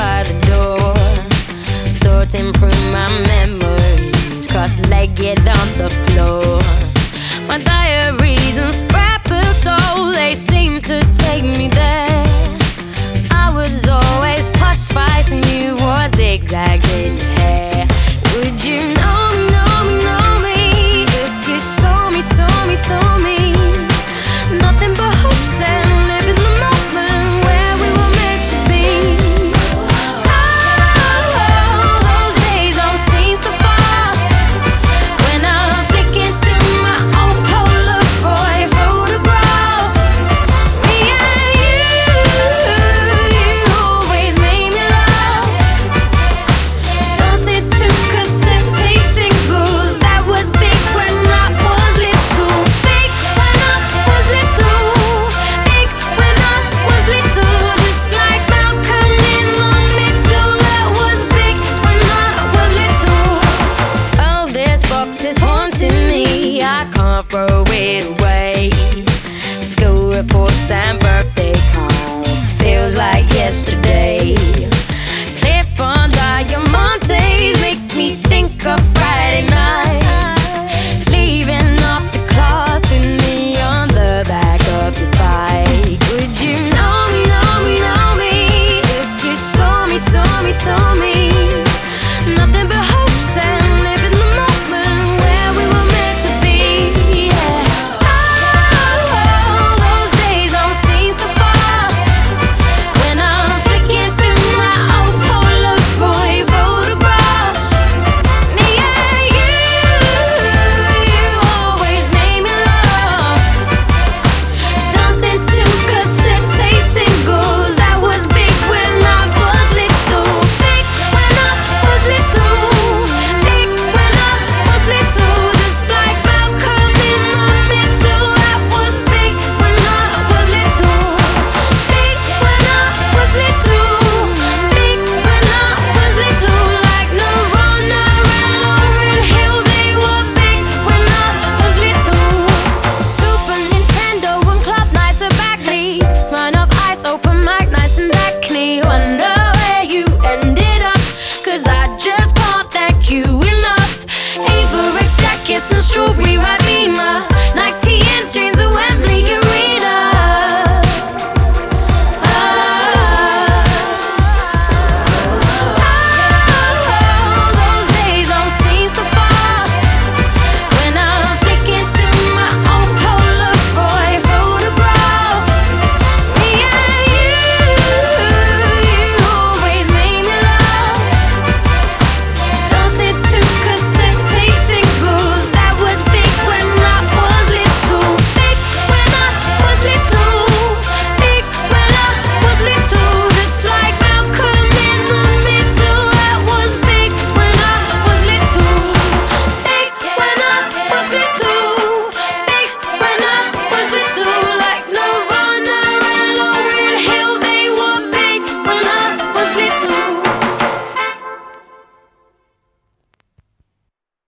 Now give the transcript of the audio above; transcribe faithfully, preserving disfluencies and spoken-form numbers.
by the door, sorting through my memories, cross-legged on the floor. My diaries and scrapbooks, oh, they seem to take me there. I was always posh spice and you was zigzag in your hair. Would you know me, know me, know me if you saw me, saw me, saw me? Nothing but hopes and living the moment where we were meant to be. Oh, those days don't seem so far when I'm flicking through my old Polaroid photograph. Me and you, you always made me laugh. Dancing to cassette tape singles, that was big when I was little. Big when I was little. Big when I was little. Just like Malcolm in the Middle, that was big when I was little. Oh, this box is haunting me, I can't throw it away.